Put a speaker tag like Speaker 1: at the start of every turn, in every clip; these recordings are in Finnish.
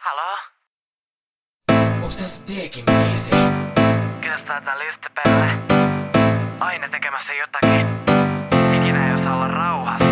Speaker 1: Halo?
Speaker 2: Onks tässä Teekin biisi?
Speaker 1: Kiitos tää Listepelle. Aina tekemässä jotakin. Ikinä ei osaa olla rauhassa.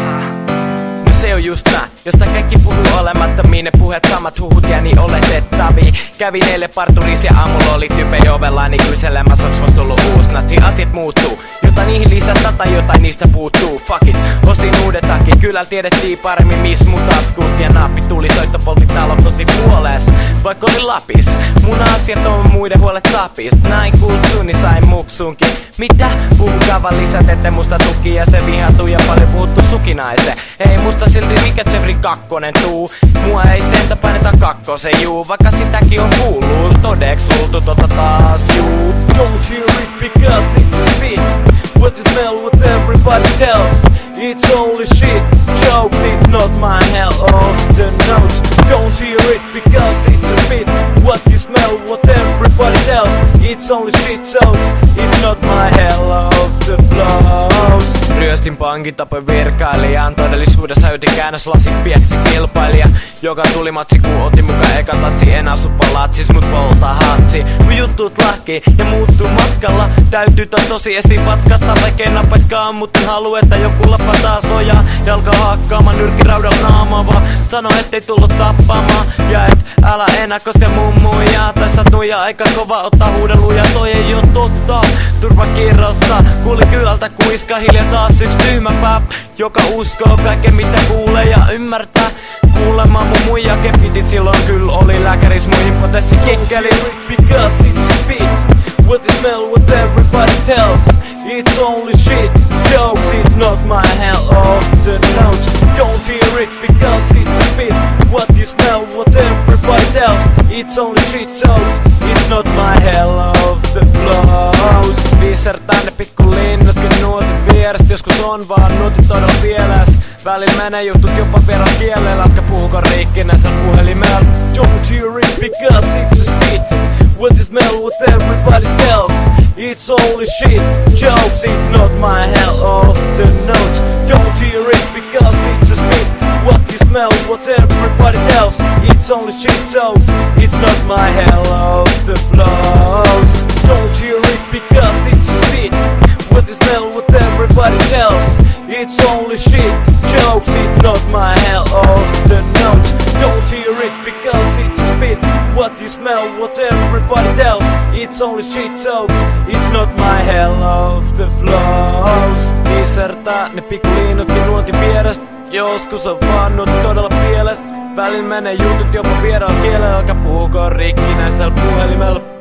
Speaker 2: No se on just nää, josta kaikki puhuu olemattomiin. Ne puheet samat huhut ja niin oletettavia. Kävin eilen parturis ja aamulla oli tyypei ovellani kyselemässä, onks mut tullut uus natsi. Asiat muuttuu, jota niihin lisätä tai jotain niistä puuttuu. Fuck it, ostin uudet takin. Kyllä tiedettiin paremmin miss mun taskut. Ja naappi tuli, soitto poltti talo kotipuoles. Vaikka oli Lapis, mun asiat on muiden huolet tapis. Näin kutsun, niin sain muksunkin. Mitä? Puhun kavan lisät, ette musta tuki ja se vihatuu ja paljon puhuttu sukinaise. Ei musta silti mikä Jeffrey kakkonen tuu. Mua ei sentä paineta kakkosen juu. Vaikka sitäkin on kuuluu, todeks luultu taas juu.
Speaker 3: Don't hear it because it's a spit. What you smell, what everybody tells. It's only shit, jokes, it's not my hell of the notes. Don't hear it because it's a spit. What you smell, what everybody tells. It's only shit jokes, it's not my hell of the flows.
Speaker 2: Ryöstin pankin, tapoin virkailijan. Todellisuudessa yritin käännöslasin pieksi kilpailija, joka tuli matsi kun otin mukaan eka tatsi. En asu palatsis mut poltaa hatsi. Kun juttuut lahkii ja muuttuu matkalla, täytyy taas tosi esiin patkata. Vaikkei napaiskaan, mutta en halua että joku lapataa sojaa ja alkaa hakkaamaan nyrkkiraudalla naamaa. Vaan sano ettei tullut tappamaan ja et älä enää koske mummuja. Tässä nuija aika kova ottaa huudeluja, toi ei oo totta. Turva kirjoittaa, kuuli kylältä kuiska hiljaa taas yks tyhmä pää, joka uskoo kaiken mitä kuulee ja ymmärtää. Kuulemaan mun muija kepitit silloin kyllä oli lääkäris muihin potessi kikkeli.
Speaker 3: Because it's a spit. What you smell, what everybody tells. It's only shit, jokes, it's not my hell of the notes. Don't hear it because it's a spit. What you smell, what everybody tells. It's only shit, jokes, it's not my hell of the flows.
Speaker 2: Visertää ne pikku linnutkin nuotin vierestä. Joskus on vaan nuotit todella vieläs. Välillä menee jutut jopa vieran kielellä, jotka puhuko rikkinäisellä puhelimella.
Speaker 3: Don't hear it because it's a spit. What you smell, what everybody tells. It's only shit, jokes, it's not my hell of the notes. Don't hear it because it's a spit. What you smell, what everybody tells. It's only shit, jokes, it's not my hell of the flows. Don't hear it because it's a spit. What you smell, what everybody tells. It's only shit, jokes, it's not my hell of the notes. Don't hear it because it's a spit. What you smell, what everybody tells. It's only shit, jokes, it's not my hell of the flows.
Speaker 2: Visertää ne pikku linnutkin nuotin vierestä. Joskus on vaan nuotit todella pielestä. Välillä menee jutut jopa vieraan kielellä, joka puhuko rikkinäisellä puhelimella.